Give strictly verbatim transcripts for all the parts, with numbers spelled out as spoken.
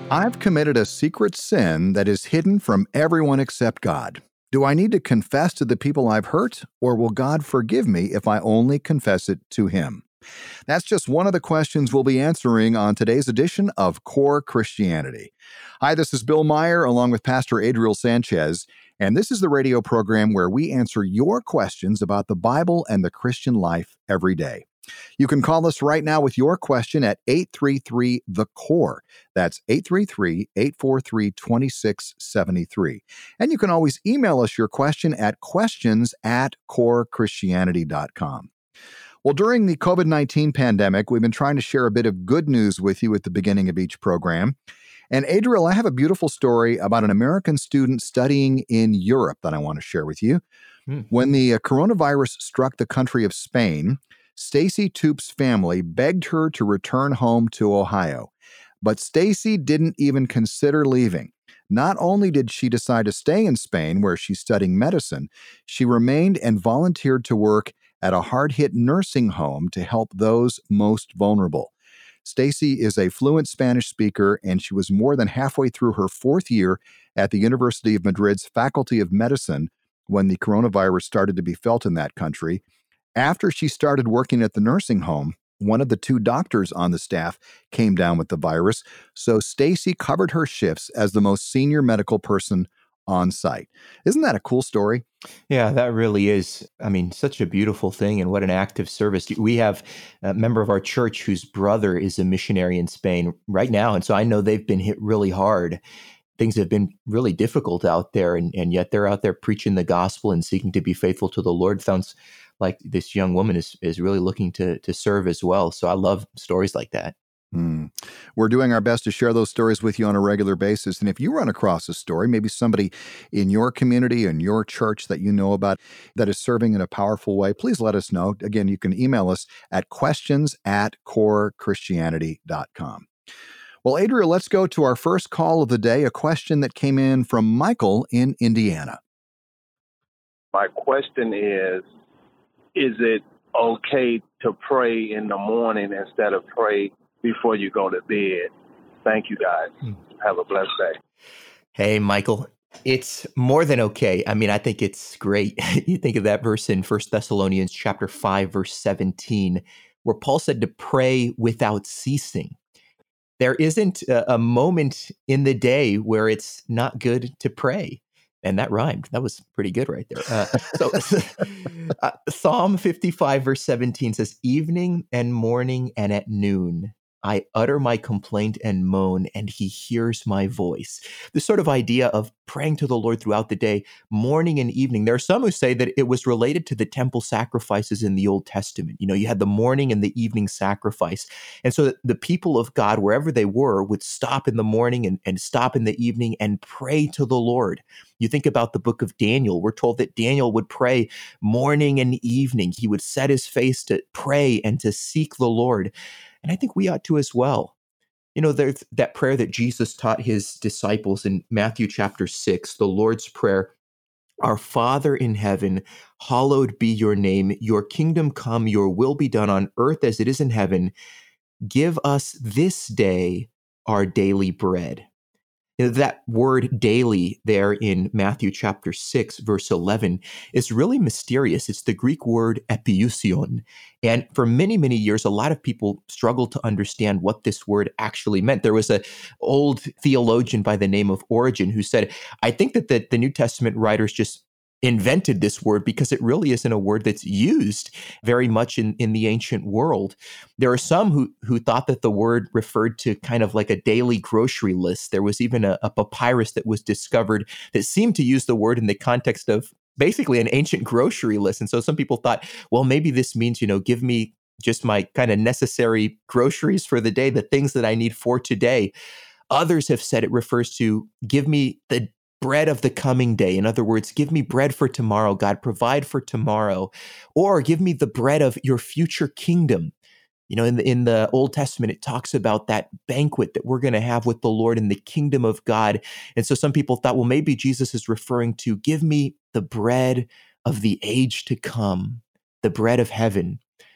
I've committed a secret sin that is hidden from everyone except God. Do I need to confess to the people I've hurt, or will God forgive me if I only confess it to Him? That's just one of the questions we'll be answering on today's edition of Core Christianity. Hi, this is Bill Meyer along with Pastor Adriel Sanchez, and this is the radio program where we answer your questions about the Bible and the Christian life every day. You can call us right now with your question at eight three three, the core. That's eight three three, eight four three, two six seven three. And you can always email us your question at questions at core christianity dot com. Well, during the covid nineteen pandemic, we've been trying to share a bit of good news with you at the beginning of each program. And Adriel, I have a beautiful story about an American student studying in Europe that I want to share with you. Hmm. When the uh, coronavirus struck the country of Spain, Stacy Toop's family begged her to return home to Ohio. But Stacy didn't even consider leaving. Not only did she decide to stay in Spain, where she's studying medicine, she remained and volunteered to work at a hard-hit nursing home to help those most vulnerable. Stacy is a fluent Spanish speaker, and she was more than halfway through her fourth year at the University of Madrid's Faculty of Medicine when the coronavirus started to be felt in that country. After she started working at the nursing home, one of the two doctors on the staff came down with the virus, so Stacy covered her shifts as the most senior medical person on site. Isn't that a cool story? Yeah, that really is. I mean, such a beautiful thing, and what an act of service. We have a member of our church whose brother is a missionary in Spain right now, and so I know they've been hit really hard. Things have been really difficult out there, and, and yet they're out there preaching the gospel and seeking to be faithful to the Lord. Sounds like this young woman is is really looking to to serve as well. So I love stories like that. Mm. We're doing our best to share those stories with you on a regular basis. And if you run across a story, maybe somebody in your community, in your church that you know about that is serving in a powerful way, please let us know. Again, you can email us at questions at core christianity dot com. Well, Adriel, let's go to our first call of the day, a question that came in from Michael in Indiana. My question is, is it okay to pray in the morning instead of pray before you go to bed? Thank you, guys. Hmm. Have a blessed day. Hey, Michael. It's more than okay. I mean, I think it's great. You think of that verse in First Thessalonians chapter five, verse seventeen, where Paul said to pray without ceasing. There isn't a, a moment in the day where it's not good to pray. And that rhymed. That was pretty good right there. Uh, so uh, Psalm fifty-five, verse seventeen says, evening and morning and at noon, I utter my complaint and moan, and he hears my voice. This sort of idea of praying to the Lord throughout the day, morning and evening. There are some who say that it was related to the temple sacrifices in the Old Testament. You know, you had the morning and the evening sacrifice. And so the people of God, wherever they were, would stop in the morning and, and stop in the evening and pray to the Lord. You think about the book of Daniel. We're told that Daniel would pray morning and evening. He would set his face to pray and to seek the Lord. And I think we ought to as well. You know, there's that prayer that Jesus taught his disciples in Matthew chapter six, the Lord's Prayer. Our Father in heaven, hallowed be your name. Your kingdom come, your will be done on earth as it is in heaven. Give us this day our daily bread. You know, that word daily there in Matthew chapter six, verse eleven is really mysterious. It's the Greek word epiousion. And for many, many years, a lot of people struggled to understand what this word actually meant. There was an old theologian by the name of Origen who said, I think that the, the New Testament writers just invented this word because it really isn't a word that's used very much in, in the ancient world. There are some who who thought that the word referred to kind of like a daily grocery list. There was even a, a papyrus that was discovered that seemed to use the word in the context of basically an ancient grocery list. And so some people thought, well, maybe this means, you know, give me just my kind of necessary groceries for the day, the things that I need for today. Others have said it refers to give me the bread of the coming day. In other words, give me bread for tomorrow, God, provide for tomorrow, or give me the bread of your future kingdom. You know, in the, in the Old Testament, it talks about that banquet that we're going to have with the Lord in the kingdom of God. And so some people thought, well, maybe Jesus is referring to give me the bread of the age to come, the bread of heaven.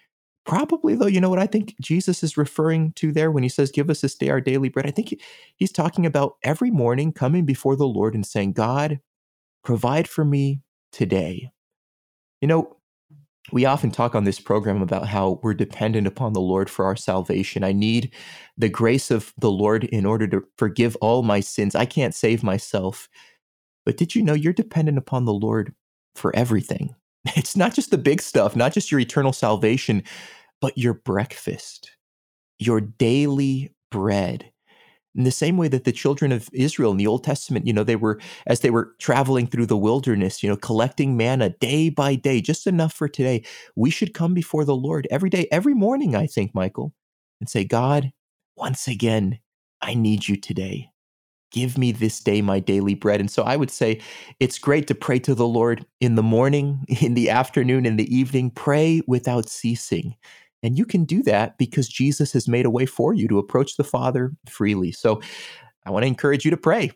Probably, though, you know what I think Jesus is referring to there when he says, give us this day our daily bread? I think he- he's talking about every morning coming before the Lord and saying, God, provide for me today. You know, we often talk on this program about how we're dependent upon the Lord for our salvation. I need the grace of the Lord in order to forgive all my sins. I can't save myself. But did you know you're dependent upon the Lord for everything? It's not just the big stuff, not just your eternal salvation, but your breakfast, your daily bread. In the same way that the children of Israel in the Old Testament, you know, they were, as they were traveling through the wilderness, you know, collecting manna day by day, just enough for today. We should come before the Lord every day, every morning, I think, Michael, and say, God, once again, I need you today. Give me this day my daily bread. And so I would say it's great to pray to the Lord in the morning, in the afternoon, in the evening. Pray without ceasing. And you can do that because Jesus has made a way for you to approach the Father freely. So I want to encourage you to pray.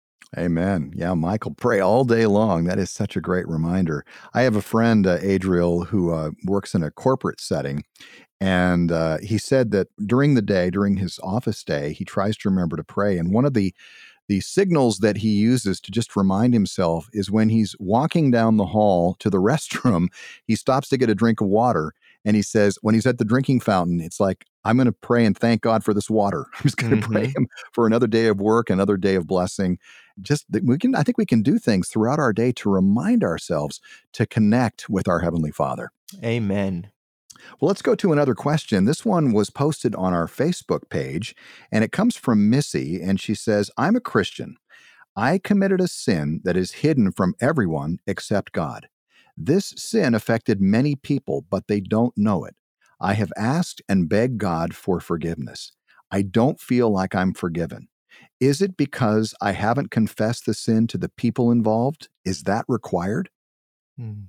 Amen. Yeah, Michael, pray all day long. That is such a great reminder. I have a friend, uh, Adriel, who uh, works in a corporate setting. And uh, he said that during the day, during his office day, he tries to remember to pray. And one of the The signals that he uses to just remind himself is when he's walking down the hall to the restroom, he stops to get a drink of water. And he says, when he's at the drinking fountain, it's like, I'm going to pray and thank God for this water. I'm just going to Mm-hmm. pray him for another day of work, another day of blessing. Just that we can, I think we can do things throughout our day to remind ourselves to connect with our Heavenly Father. Amen. Well, let's go to another question. This one was posted on our Facebook page, and it comes from Missy, and she says, I'm a Christian. I committed a sin that is hidden from everyone except God. This sin affected many people, but they don't know it. I have asked and begged God for forgiveness. I don't feel like I'm forgiven. Is it because I haven't confessed the sin to the people involved? Is that required? Hmm.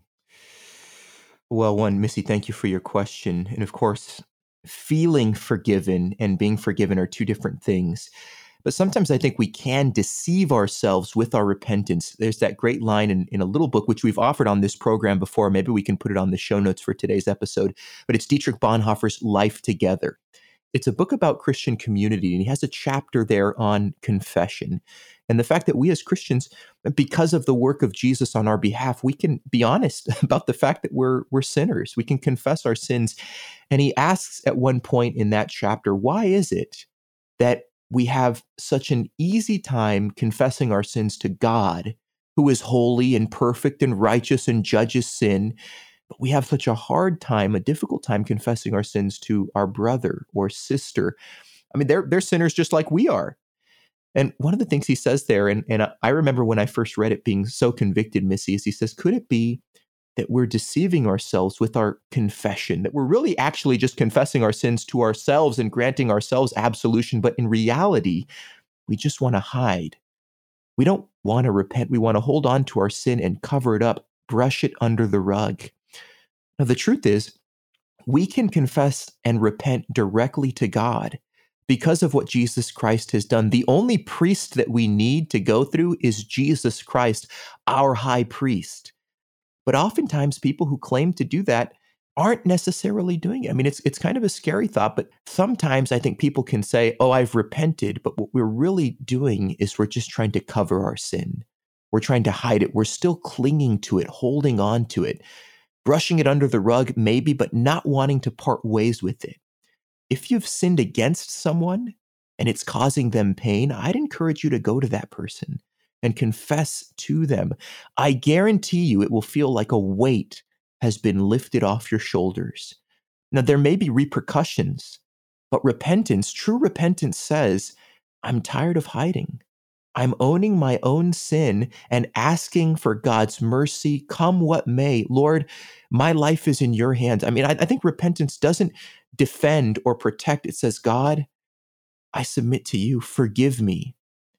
Well, one, Missy, thank you for your question. And of course, feeling forgiven and being forgiven are two different things. But sometimes I think we can deceive ourselves with our repentance. There's that great line in, in a little book, which we've offered on this program before. Maybe we can put it on the show notes for today's episode. But it's Dietrich Bonhoeffer's Life Together. It's a book about Christian community, and he has a chapter there on confession. And the fact that we as Christians, because of the work of Jesus on our behalf, we can be honest about the fact that we're we're sinners. We can confess our sins. And he asks at one point in that chapter, why is it that we have such an easy time confessing our sins to God, who is holy and perfect and righteous and judges sin, but we have such a hard time, a difficult time confessing our sins to our brother or sister? I mean, they're they're sinners just like we are. And one of the things he says there, and, and I remember when I first read it being so convicted, Missy, is he says, could it be that we're deceiving ourselves with our confession, that we're really actually just confessing our sins to ourselves and granting ourselves absolution, but in reality, we just want to hide. We don't want to repent. We want to hold on to our sin and cover it up, brush it under the rug. Now, the truth is, we can confess and repent directly to God because of what Jesus Christ has done. The only priest that we need to go through is Jesus Christ, our high priest. But oftentimes people who claim to do that aren't necessarily doing it. I mean, it's it's kind of a scary thought, but sometimes I think people can say, oh, I've repented, but what we're really doing is we're just trying to cover our sin. We're trying to hide it. We're still clinging to it, holding on to it, brushing it under the rug, maybe, but not wanting to part ways with it. If you've sinned against someone and it's causing them pain, I'd encourage you to go to that person and confess to them. I guarantee you it will feel like a weight has been lifted off your shoulders. Now, there may be repercussions, but repentance, true repentance says, I'm tired of hiding. I'm owning my own sin and asking for God's mercy, come what may. Lord, my life is in your hands. I mean, I, I think repentance doesn't defend or protect. It says, God, I submit to you. Forgive me.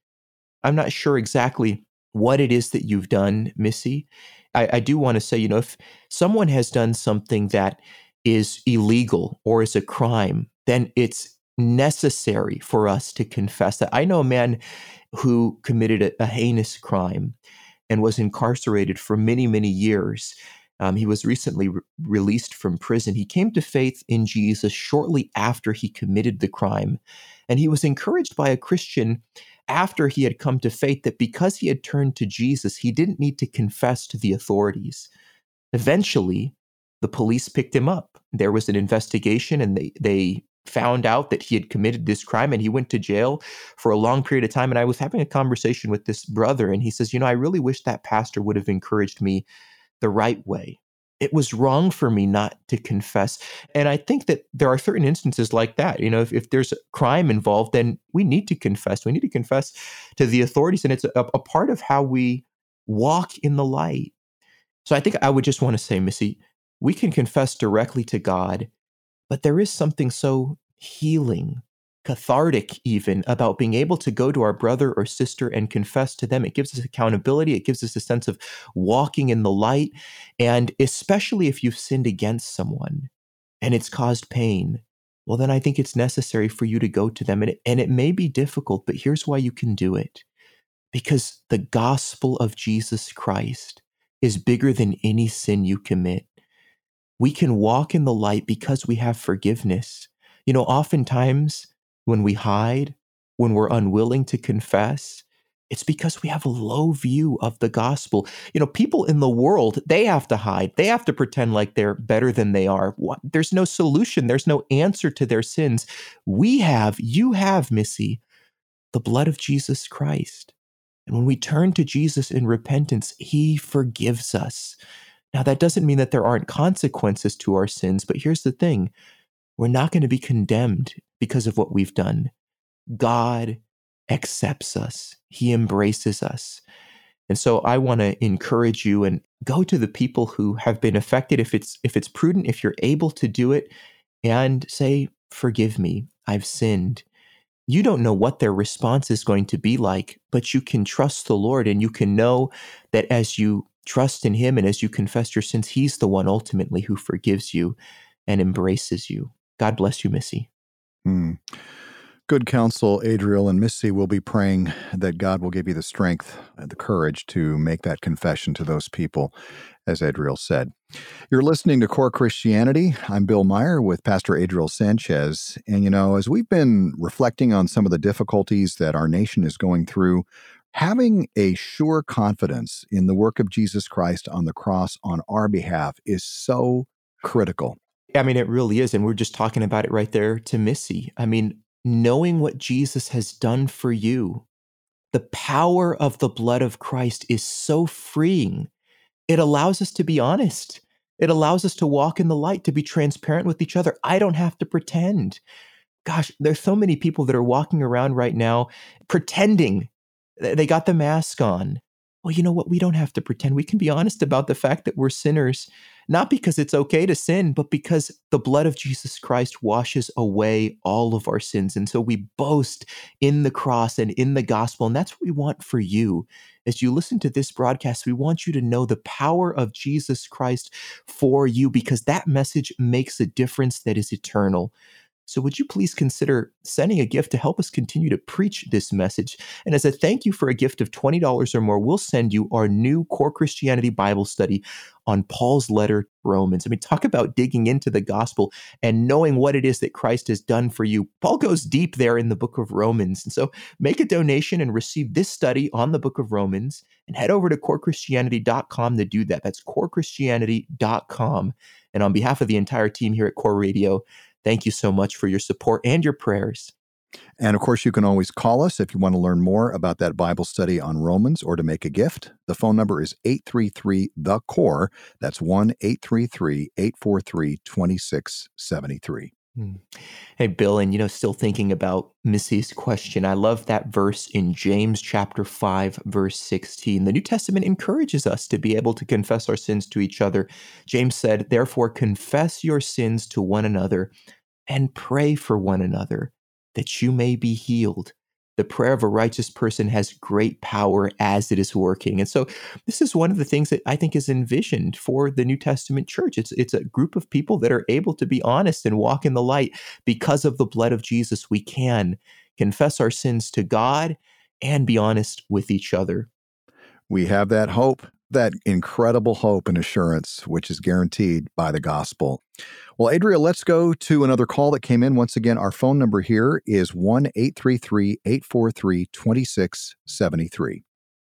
I'm not sure exactly what it is that you've done, Missy. I, I do want to say, you know, if someone has done something that is illegal or is a crime, then it's necessary for us to confess that. I know a man who committed a, a heinous crime and was incarcerated for many, many years. Um, he was recently re- released from prison. He came to faith in Jesus shortly after he committed the crime. And he was encouraged by a Christian after he had come to faith that because he had turned to Jesus, he didn't need to confess to the authorities. Eventually, the police picked him up. There was an investigation, and they they found out that he had committed this crime, and he went to jail for a long period of time. And I was having a conversation with this brother, and he says, you know, I really wish that pastor would have encouraged me the right way. It was wrong for me not to confess. And I think that there are certain instances like that. You know, if, if there's a crime involved, then we need to confess. We need to confess to the authorities. And it's a, a part of how we walk in the light. So I think I would just want to say, Missy, we can confess directly to God, but there is something so healing, cathartic even, about being able to go to our brother or sister and confess to them. It gives us accountability. It gives us a sense of walking in the light. And especially if you've sinned against someone and it's caused pain, well, then I think it's necessary for you to go to them. And it, and it may be difficult, but here's why you can do it. Because the gospel of Jesus Christ is bigger than any sin you commit. We can walk in the light because we have forgiveness. You know, oftentimes when we hide, when we're unwilling to confess, it's because we have a low view of the gospel. You know, people in the world, they have to hide. They have to pretend like they're better than they are. There's no solution. There's no answer to their sins. We have, you have, Missy, the blood of Jesus Christ. And when we turn to Jesus in repentance, he forgives us. Now, that doesn't mean that there aren't consequences to our sins, but here's the thing. We're not going to be condemned because of what we've done. God accepts us. He embraces us. And so I want to encourage you and go to the people who have been affected, if it's if it's prudent, if you're able to do it, and say, forgive me, I've sinned. You don't know what their response is going to be like, but you can trust the Lord, and you can know that as you trust in him and as you confess your sins, he's the one ultimately who forgives you and embraces you. God bless you, Missy. Hmm. Good counsel, Adriel, and Missy will be praying that God will give you the strength and the courage to make that confession to those people, as Adriel said. You're listening to Core Christianity. I'm Bill Meyer with Pastor Adriel Sanchez. And, you know, as we've been reflecting on some of the difficulties that our nation is going through, having a sure confidence in the work of Jesus Christ on the cross on our behalf is so critical. I mean, it really is. And we're just talking about it right there to Missy. I mean, knowing what Jesus has done for you, the power of the blood of Christ is so freeing. It allows us to be honest. It allows us to walk in the light, to be transparent with each other. I don't have to pretend. Gosh, there's so many people that are walking around right now pretending. They got the mask on. Well, you know what? We don't have to pretend. We can be honest about the fact that we're sinners, not because it's okay to sin, but because the blood of Jesus Christ washes away all of our sins. And so we boast in the cross and in the gospel. And that's what we want for you. As you listen to this broadcast, we want you to know the power of Jesus Christ for you, because that message makes a difference that is eternal. So would you please consider sending a gift to help us continue to preach this message? And as a thank you for a gift of twenty dollars or more, we'll send you our new Core Christianity Bible study on Paul's letter to Romans. I mean, talk about digging into the gospel and knowing what it is that Christ has done for you. Paul goes deep there in the book of Romans. And so make a donation and receive this study on the book of Romans, and head over to core christianity dot com to do that. That's core christianity dot com. And on behalf of the entire team here at Core Radio, thank you so much for your support and your prayers. And of course, you can always call us if you want to learn more about that Bible study on Romans or to make a gift. The phone number is eight three three, the core. That's one eight three three, eight four three, two six seven three. Hmm. Hey, Bill, and you know, still thinking about Missy's question, I love that verse in James chapter five, verse sixteen. The New Testament encourages us to be able to confess our sins to each other. James said, therefore, confess your sins to one another and pray for one another that you may be healed. The prayer of a righteous person has great power as it is working. And so this is one of the things that I think is envisioned for the New Testament church. It's, it's a group of people that are able to be honest and walk in the light. Because of the blood of Jesus, we can confess our sins to God and be honest with each other. We have that hope That incredible hope and assurance, which is guaranteed by the gospel. Well, Adriel, let's go to another call that came in. Once again, our phone number here is one eight three three, eight four three, two six seven three.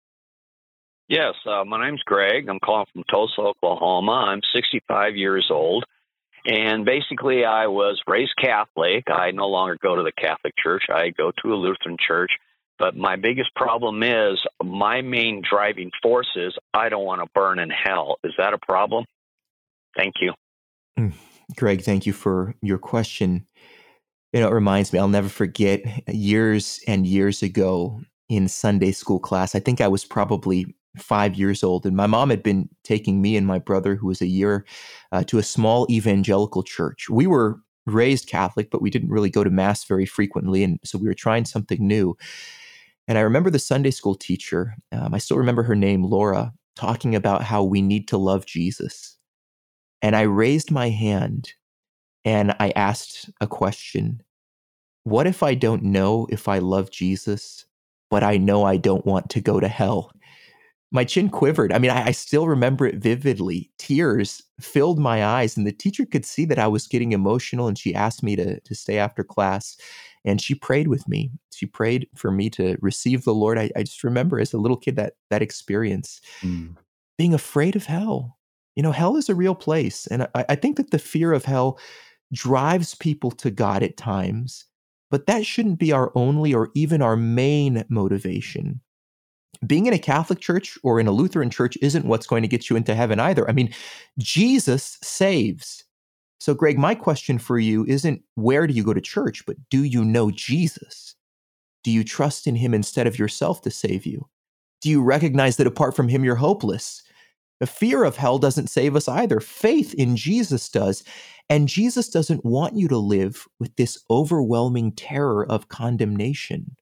Yes, uh, my name's Greg. I'm calling from Tulsa, Oklahoma. I'm sixty-five years old. And basically, I was raised Catholic. I no longer go to the Catholic Church. I go to a Lutheran church. But my biggest problem is my main driving force is I don't want to burn in hell. Is that a problem? Thank you. Mm. Greg, thank you for your question. You know, it reminds me, I'll never forget years and years ago in Sunday school class. I think I was probably five years old, and my mom had been taking me and my brother, who was a year, uh, to a small evangelical church. We were raised Catholic, but we didn't really go to Mass very frequently, and so we were trying something new. And I remember the Sunday school teacher, um, I still remember her name, Laura, talking about how we need to love Jesus. And I raised my hand and I asked a question. What if I don't know if I love Jesus, but I know I don't want to go to hell? My chin quivered. I mean, I, I still remember it vividly. Tears filled my eyes, and the teacher could see that I was getting emotional, and she asked me to, to stay after class, and she prayed with me. She prayed for me to receive the Lord. I, I just remember as a little kid that that experience, mm. being afraid of hell. You know, hell is a real place, and I, I think that the fear of hell drives people to God at times, but that shouldn't be our only or even our main motivation. Being in a Catholic church or in a Lutheran church isn't what's going to get you into heaven either. I mean, Jesus saves. So, Greg, my question for you isn't where do you go to church, but do you know Jesus? Do you trust in him instead of yourself to save you? Do you recognize that apart from him, you're hopeless? The fear of hell doesn't save us either. Faith in Jesus does. And Jesus doesn't want you to live with this overwhelming terror of condemnation.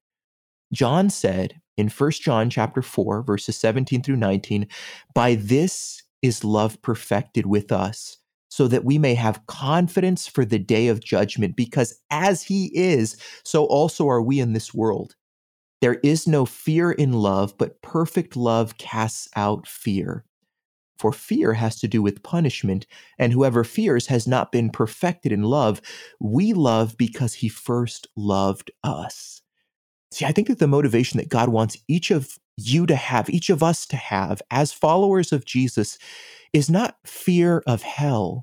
John said in First John chapter four, verses seventeen through nineteen, by this is love perfected with us, so that we may have confidence for the day of judgment, because as he is, so also are we in this world. There is no fear in love, but perfect love casts out fear. For fear has to do with punishment, and whoever fears has not been perfected in love. We love because he first loved us. See, I think that the motivation that God wants each of you to have, each of us to have as followers of Jesus, is not fear of hell.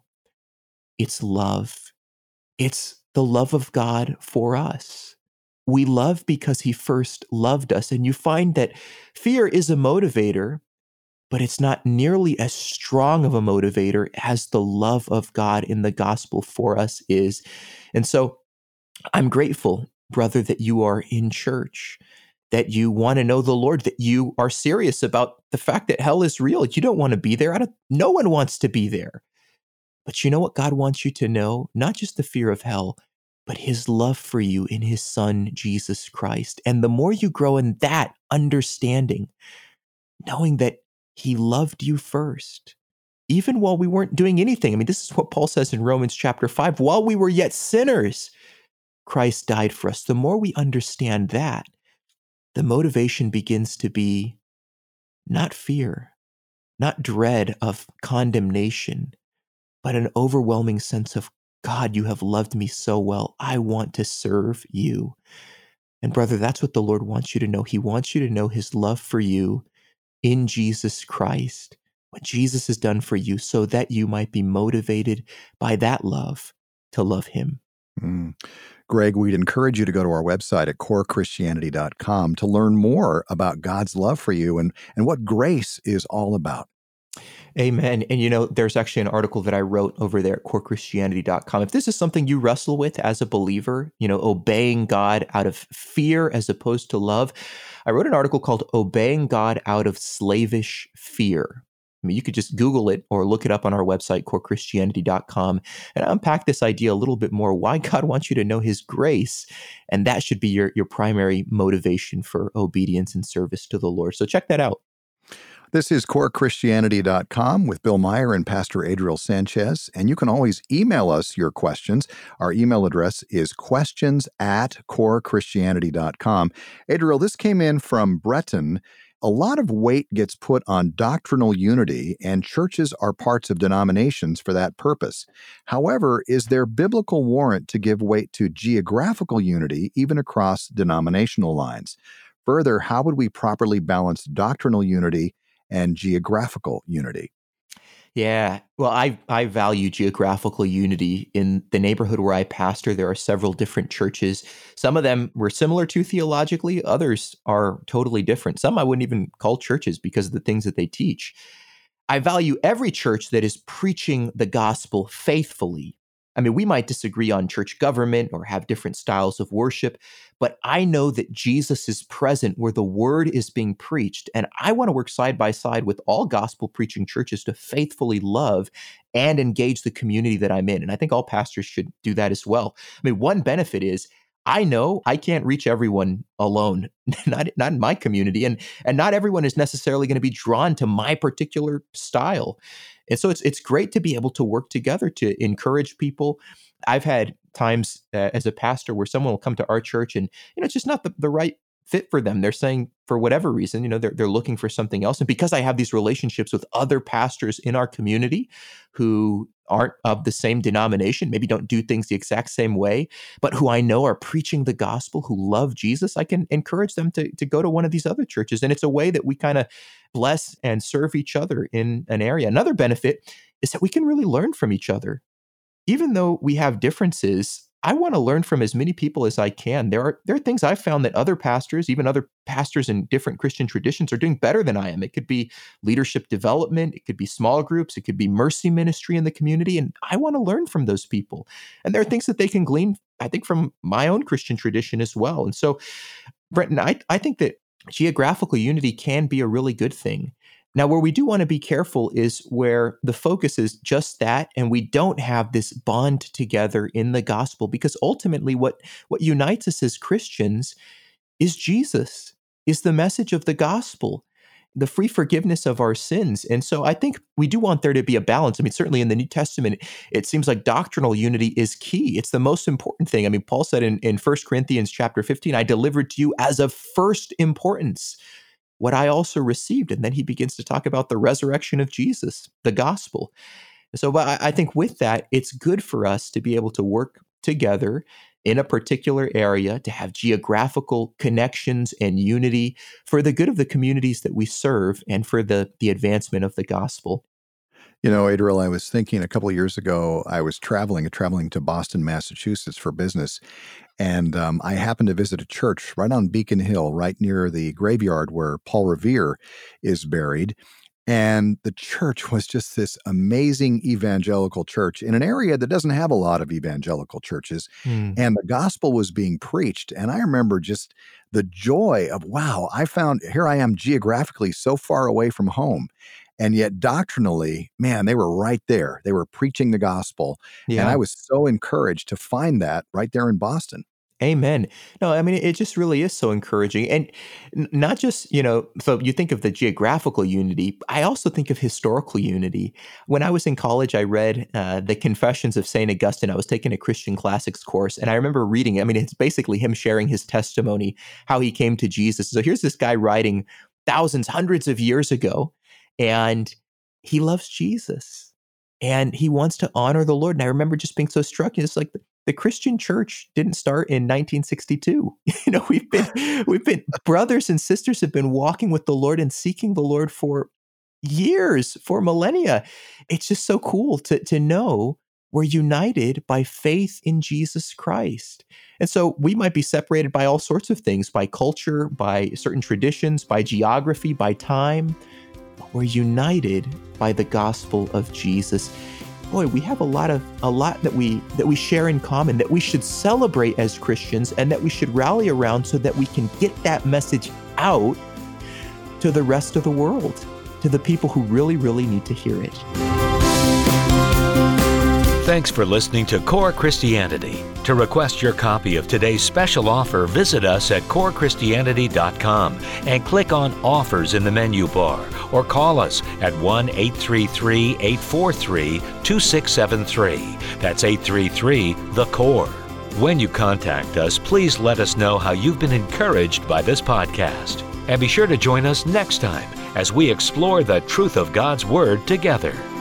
It's love. It's the love of God for us. We love because he first loved us. And you find that fear is a motivator, but it's not nearly as strong of a motivator as the love of God in the gospel for us is. And so I'm grateful, brother, that you are in church, that you want to know the Lord, that you are serious about the fact that hell is real. You don't want to be there. I don't, no one wants to be there. But you know what God wants you to know? Not just the fear of hell, but his love for you in his son, Jesus Christ. And the more you grow in that understanding, knowing that he loved you first, even while we weren't doing anything. I mean, this is what Paul says in Romans chapter five, while we were yet sinners, Christ died for us. The more we understand that, the motivation begins to be not fear, not dread of condemnation, but an overwhelming sense of, God, you have loved me so well. I want to serve you. And brother, that's what the Lord wants you to know. He wants you to know his love for you in Jesus Christ, what Jesus has done for you, so that you might be motivated by that love to love him. Mm. Greg, we'd encourage you to go to our website at core christianity dot com to learn more about God's love for you and, and what grace is all about. Amen. And you know, there's actually an article that I wrote over there at core christianity dot com. If this is something you wrestle with as a believer, you know, obeying God out of fear as opposed to love, I wrote an article called Obeying God Out of Slavish Fear. I mean, you could just Google it or look it up on our website, core christianity dot com, and unpack this idea a little bit more, why God wants you to know his grace. And that should be your, your primary motivation for obedience and service to the Lord. So check that out. This is core christianity dot com with Bill Meyer and Pastor Adriel Sanchez, and you can always email us your questions. Our email address is questions at core christianity dot com. Adriel, this came in from Breton, A lot of weight gets put on doctrinal unity, and churches are parts of denominations for that purpose. However, is there biblical warrant to give weight to geographical unity, even across denominational lines? Further, how would we properly balance doctrinal unity and geographical unity? Yeah, well, I I value geographical unity. In the neighborhood where I pastor, there are several different churches. Some of them we're similar to theologically, others are totally different. Some I wouldn't even call churches because of the things that they teach. I value every church that is preaching the gospel faithfully. I mean, we might disagree on church government or have different styles of worship, but I know that Jesus is present where the word is being preached. And I want to work side by side with all gospel preaching churches to faithfully love and engage the community that I'm in. And I think all pastors should do that as well. I mean, one benefit is I know I can't reach everyone alone, not, not in my community. And, and not everyone is necessarily going to be drawn to my particular style. And so it's it's great to be able to work together to encourage people. I've had times uh, as a pastor where someone will come to our church and, you know, it's just not the, the right fit for them. They're saying for whatever reason, you know, they're, they're looking for something else. And because I have these relationships with other pastors in our community who aren't of the same denomination, maybe don't do things the exact same way, but who I know are preaching the gospel, who love Jesus, I can encourage them to, to go to one of these other churches. And it's a way that we kind of bless and serve each other in an area. Another benefit is that we can really learn from each other. Even though we have differences, I want to learn from as many people as I can. There are there are things I've found that other pastors, even other pastors in different Christian traditions, are doing better than I am. It could be leadership development, it could be small groups, it could be mercy ministry in the community, and I want to learn from those people. And there are things that they can glean, I think, from my own Christian tradition as well. And so, Brenton, I, I think that geographical unity can be a really good thing. Now, where we do want to be careful is where the focus is just that, and we don't have this bond together in the gospel, because ultimately what, what unites us as Christians is Jesus, is the message of the gospel, the free forgiveness of our sins. And so I think we do want there to be a balance. I mean, certainly in the New Testament, it seems like doctrinal unity is key. It's the most important thing. I mean, Paul said in, in First Corinthians chapter fifteen, I delivered to you as of first importance what I also received. And then he begins to talk about the resurrection of Jesus, the gospel. So I, I think with that, it's good for us to be able to work together in a particular area, to have geographical connections and unity for the good of the communities that we serve and for the, the advancement of the gospel. You know, Adriel, I was thinking a couple of years ago, I was traveling, traveling to Boston, Massachusetts for business, and um, I happened to visit a church right on Beacon Hill, right near the graveyard where Paul Revere is buried. And the church was just this amazing evangelical church in an area that doesn't have a lot of evangelical churches. Mm. And the gospel was being preached. And I remember just the joy of, wow, I found, here I am geographically so far away from home. And yet doctrinally, man, they were right there. They were preaching the gospel. Yeah. And I was so encouraged to find that right there in Boston. Amen. No, I mean, it just really is so encouraging. And not just, you know, so you think of the geographical unity, I also think of historical unity. When I was in college, I read uh, the Confessions of Saint Augustine. I was taking a Christian classics course, and I remember reading, I mean, it's basically him sharing his testimony, how he came to Jesus. So here's this guy writing thousands, hundreds of years ago, and he loves Jesus, and he wants to honor the Lord. And I remember just being so struck. It's like the, the Christian church didn't start in nineteen sixty-two. You know, we've been, we've been, brothers and sisters have been walking with the Lord and seeking the Lord for years, for millennia. It's just so cool to, to know we're united by faith in Jesus Christ. And so we might be separated by all sorts of things, by culture, by certain traditions, by geography, by time. We're united by the gospel of Jesus. Boy, we have a lot of a lot that we that we share in common, that we should celebrate as Christians, and that we should rally around so that we can get that message out to the rest of the world, to the people who really, really need to hear it. Thanks for listening to Core Christianity. To request your copy of today's special offer, visit us at core christianity dot com and click on Offers in the menu bar, or call us at one eight three three, eight four three, two six seven three. That's eight three three, the core. When you contact us, please let us know how you've been encouraged by this podcast. And be sure to join us next time as we explore the truth of God's Word together.